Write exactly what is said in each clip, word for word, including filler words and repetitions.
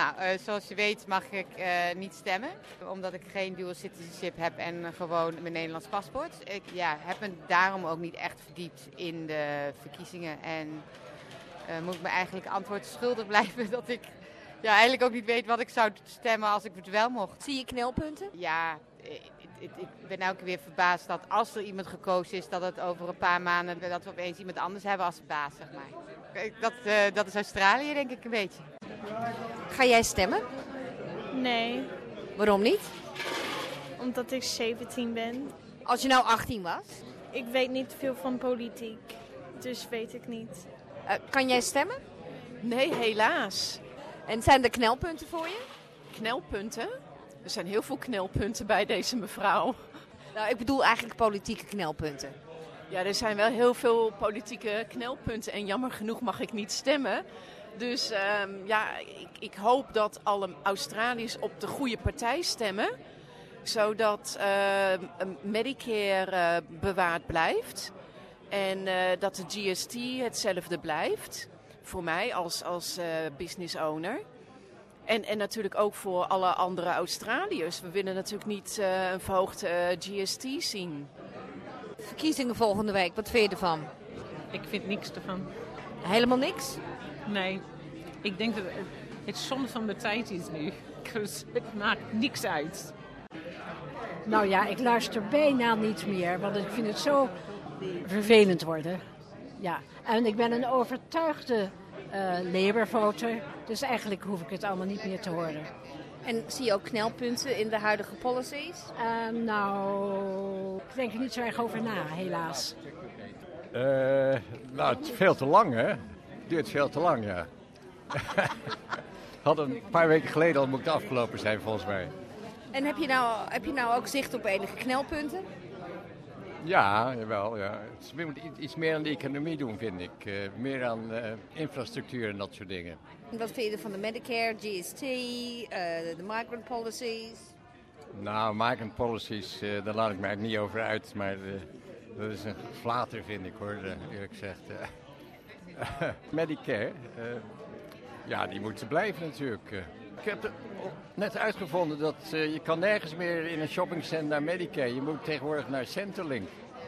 Nou, uh, zoals je weet mag ik uh, niet stemmen, omdat ik geen dual citizenship heb en uh, gewoon mijn Nederlands paspoort. Ik ja, heb me daarom ook niet echt verdiept in de verkiezingen en uh, moet ik me eigenlijk antwoord schuldig blijven dat ik ja, eigenlijk ook niet weet wat ik zou stemmen als ik het wel mocht. Zie je knelpunten? Ja, ik, ik, ik ben elke keer weer verbaasd dat als er iemand gekozen is, dat het over een paar maanden dat we opeens iemand anders hebben als baas, zeg maar. Dat, uh, dat is Australië, denk ik, een beetje. Ga jij stemmen? Nee. Waarom niet? Omdat ik zeventien ben. Als je nou achttien was? Ik weet niet veel van politiek, dus weet ik niet. Uh, kan jij stemmen? Nee, helaas. En zijn er knelpunten voor je? Knelpunten? Er zijn heel veel knelpunten bij deze mevrouw. Nou, ik bedoel eigenlijk politieke knelpunten. Ja, er zijn wel heel veel politieke knelpunten en jammer genoeg mag ik niet stemmen. Dus um, ja, ik, ik hoop dat alle Australiërs op de goede partij stemmen. Zodat uh, Medicare uh, bewaard blijft. En uh, dat de G S T hetzelfde blijft. Voor mij als, als uh, business owner. En, en natuurlijk ook voor alle andere Australiërs. We willen natuurlijk niet uh, een verhoogde uh, G S T zien. Verkiezingen volgende week, wat vind je ervan? Ik vind niks ervan. Helemaal niks? Nee, ik denk dat het, het zonde van de tijd is nu. Dus het maakt niks uit. Nou ja, ik luister bijna niet meer, want ik vind het zo vervelend worden. Ja, en ik ben een overtuigde uh, Labour-voter, dus eigenlijk hoef ik het allemaal niet meer te horen. En zie je ook knelpunten in de huidige policies? Uh, nou, ik denk er niet zo erg over na, helaas. Uh, nou, het is veel te lang, hè? Het duurt veel te lang, ja. Had een paar weken geleden al moeten afgelopen zijn, volgens mij. En heb je nou, heb je nou ook zicht op enige knelpunten? Ja, jawel. Ja. We moeten iets meer aan de economie doen, vind ik. Uh, meer aan uh, infrastructuur en dat soort dingen. En wat vind je van de Medicare, G S T, uh, de migrant policies? Nou, migrant policies, uh, daar laat ik me eigenlijk niet over uit. Maar uh, dat is een flater, vind ik, hoor, uh, eerlijk gezegd. Uh, Medicare, uh, ja, die moeten blijven natuurlijk. Uh, ik heb er net uitgevonden dat uh, je kan nergens meer in een shoppingcenter naar Medicare. Je moet tegenwoordig naar Centrelink.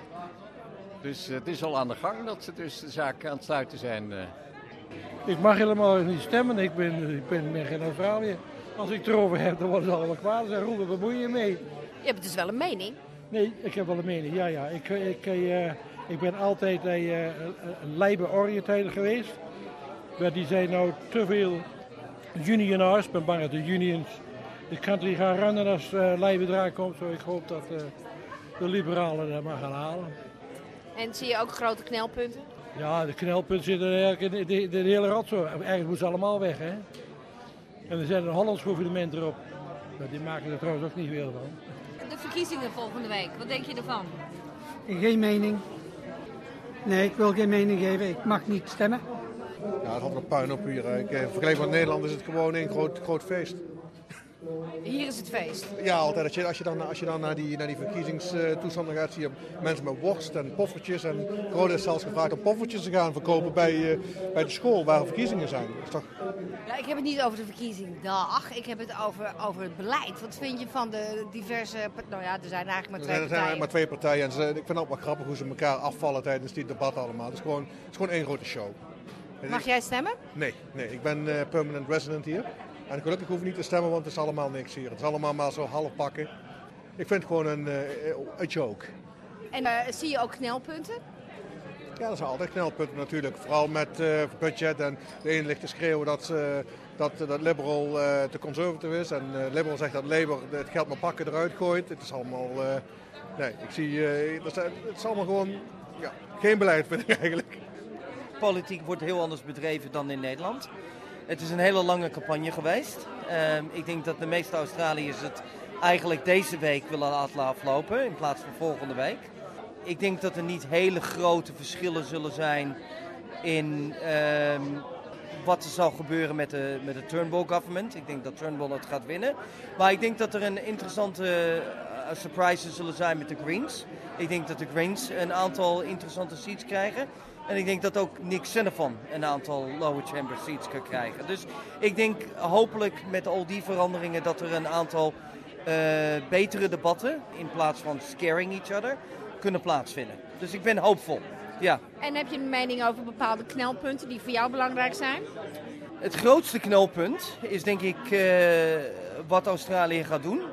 Dus uh, het is al aan de gang dat ze dus de zaak aan het sluiten zijn. Uh. Ik mag helemaal niet stemmen. Ik ben, ik ben meer geen Australië. Als ik het erover heb, dan worden ze allemaal kwaad. Ze roepen, wat moet je mee? Je hebt dus wel een mening? Nee, ik heb wel een mening. Ja, ja. Ik, ik, uh, ik ben altijd uh, een Labour-oriëntator geweest. Maar die zijn nou te veel unionars. Ik ben bang dat de unions de country gaan runnen als uh, Labour eraan komt. Zo ik hoop dat uh, de liberalen dat maar gaan halen. En zie je ook grote knelpunten? Ja, de knelpunten zitten eigenlijk in de, de, de hele rotzooi. Eigenlijk moeten ze allemaal weg, hè. En er zit een Hollands gouvernement erop. Maar die maken er trouwens ook niet veel van. De verkiezingen volgende week, wat denk je ervan? Geen mening. Nee, ik wil geen mening geven. Ik mag niet stemmen. Ja, het had een puin op hier. Ik, vergeleken met Nederland is het gewoon een groot, groot feest. Hier is het feest? Ja, altijd. Als je, als je dan, als je dan naar die, naar die verkiezingstoestanden gaat, zie je mensen met worst en poffertjes. En Rode is zelfs gevraagd om poffertjes te gaan verkopen bij, uh, bij de school waar verkiezingen zijn. Dat is toch... Ja, ik heb het niet over de verkiezing. Dag, ik heb het over, over het beleid. Wat vind je van de diverse... Nou ja, er zijn eigenlijk maar twee er zijn, partijen. Er zijn eigenlijk maar twee partijen. En ze, ik vind het ook wel grappig hoe ze elkaar afvallen tijdens die debatten allemaal. Het is gewoon, het is gewoon één grote show. Mag jij stemmen? Nee, nee, ik ben uh, permanent resident hier. En gelukkig hoef ik niet te stemmen, want het is allemaal niks hier. Het is allemaal maar zo half pakken. Ik vind het gewoon een, uh, een joke. En uh, zie je ook knelpunten? Ja, dat zijn altijd knelpunten natuurlijk. Vooral met uh, budget. En de ene ligt te schreeuwen dat, uh, dat, dat Liberal uh, te conservative is. En uh, Liberal zegt dat Labour het geld maar pakken eruit gooit. Het is allemaal... Uh, nee, ik zie... Uh, dat is, het is allemaal gewoon... Ja, geen beleid, vind ik eigenlijk. Politiek wordt heel anders bedreven dan in Nederland. Het is een hele lange campagne geweest. Uh, ik denk dat de meeste Australiërs het eigenlijk deze week willen laten aflopen in plaats van volgende week. Ik denk dat er niet hele grote verschillen zullen zijn in uh, wat er zal gebeuren met de, met de Turnbull government. Ik denk dat Turnbull het gaat winnen. Maar ik denk dat er een interessante uh, surprises zullen zijn met de Greens. Ik denk dat de Greens een aantal interessante seats krijgen. En ik denk dat ook Nick Xenophon een aantal lower chamber seats kan krijgen. Dus ik denk hopelijk met al die veranderingen dat er een aantal uh, betere debatten in plaats van scaring each other kunnen plaatsvinden. Dus ik ben hoopvol. Ja. En heb je een mening over bepaalde knelpunten die voor jou belangrijk zijn? Het grootste knelpunt is denk ik uh, wat Australië gaat doen.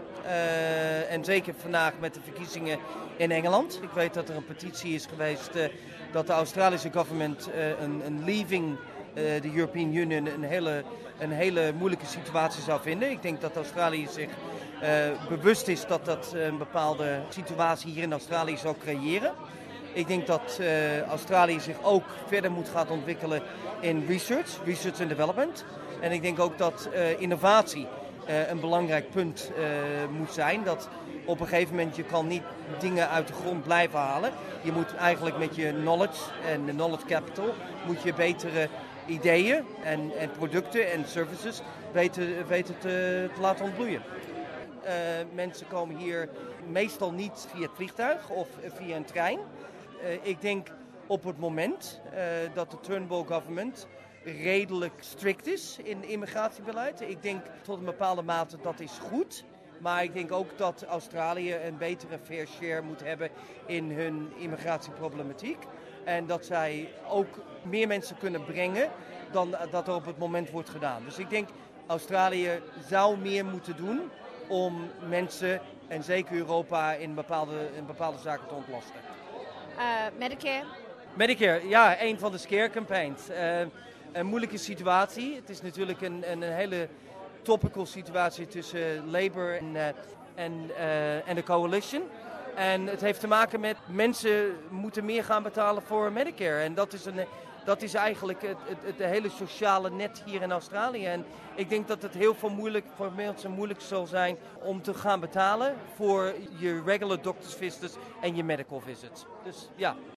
Uh, en zeker vandaag met de verkiezingen in Engeland. Ik weet dat er een petitie is geweest uh, dat de Australische government uh, een, een leaving uh, the European Union een hele, een hele moeilijke situatie zou vinden. Ik denk dat Australië zich uh, bewust is dat dat een bepaalde situatie hier in Australië zou creëren. Ik denk dat uh, Australië zich ook verder moet gaan ontwikkelen in research, research and development. En ik denk ook dat uh, innovatie uh, een belangrijk punt uh, moet zijn. Dat op een gegeven moment je kan niet dingen uit de grond blijven halen. Je moet eigenlijk met je knowledge en de knowledge capital moet je betere ideeën en, en producten en services weten, weten te, te laten ontbloeien. Uh, mensen komen hier meestal niet via het vliegtuig of via een trein. Uh, ik denk op het moment uh, dat de Turnbull government redelijk strikt is in immigratiebeleid. Ik denk tot een bepaalde mate dat is goed. Maar ik denk ook dat Australië een betere fair share moet hebben in hun immigratieproblematiek. En dat zij ook meer mensen kunnen brengen dan dat er op het moment wordt gedaan. Dus ik denk Australië zou meer moeten doen om mensen en zeker Europa in bepaalde, in bepaalde zaken te ontlasten. Uh, Medicare? Medicare, ja, een van de scare campaigns. Uh, een moeilijke situatie. Het is natuurlijk een, een, een hele topical situatie tussen Labour en, uh, en, uh, en de coalition. En het heeft te maken met mensen moeten meer gaan betalen voor Medicare. En dat is, een, dat is eigenlijk het, het, het hele sociale net hier in Australië. En ik denk dat het heel veel moeilijk, voor mensen moeilijk zal zijn om te gaan betalen voor je regular doctors visits en je medical visits. Dus ja.